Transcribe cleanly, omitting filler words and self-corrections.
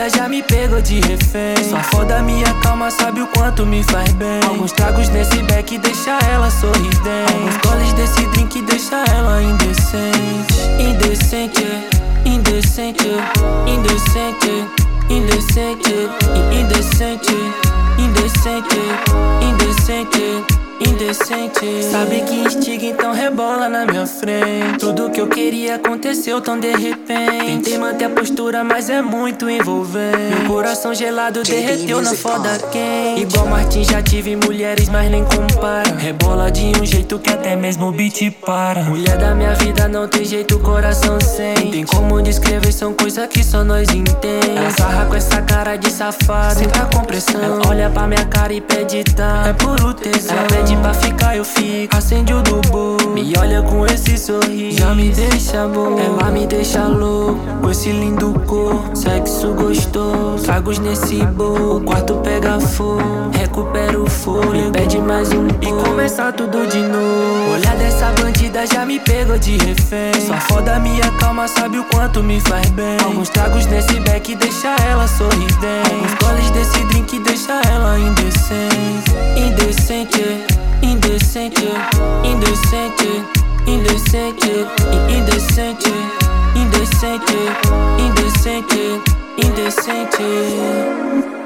bandida já me pegou de refém. Sua foda, minha calma, sabe o quanto me faz bem. Alguns tragos nesse beck deixa ela sorridente. Alguns goles desse drink deixa ela indecente. Indecente, indecente, indecente, indecente, indecente, indecente, indecente, indecente. Sabe que instiga, então rebola na minha frente. Tudo que eu queria aconteceu tão de repente. Tentei manter a postura, mas é muito envolvente. Meu coração gelado derreteu na foda quente. Igual Martin, já tive mulheres, mas nem compara. Rebola de um jeito que até mesmo o beat para. Mulher da minha vida não tem jeito, o coração sente. Não tem como descrever, são coisas que só nós entende. Ela sarra com essa cara de safada, sem tá com pressão. Ela olha pra minha cara e pede tá, é puro tesão. Ela pede pra ficar, eu fico, acende o do bolo. Me olha com esse sorriso, já me deixa bom. Ela me deixa louco, com esse lindo corpo. Sexo gostoso, tragos nesse bolo. O quarto pega fogo, recupera o fôlego. Pede mais um pouco e começa tudo de novo. Olhar dessa bandida já me pegou de refém. Sua foda, minha calma, sabe o quanto me faz bem. Alguns tragos nesse beck deixa ela sorridente. Alguns goles desse drink deixa ela indecente. Indecente, indecente, indecente, indecente, indecente, indecente, indecente, indecente.